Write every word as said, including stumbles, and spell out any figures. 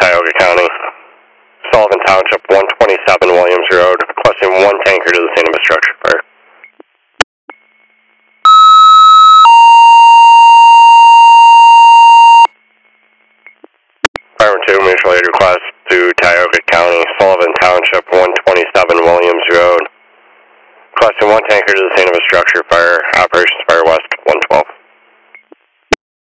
Tioga County, Sullivan Township, one twenty-seven Williams Road, requesting one tanker to the scene of a structure fire. Fire two, mutual aid request to Tioga County, Sullivan Township, one twenty-seven Williams Road, requesting one tanker to the scene of a structure fire. Operations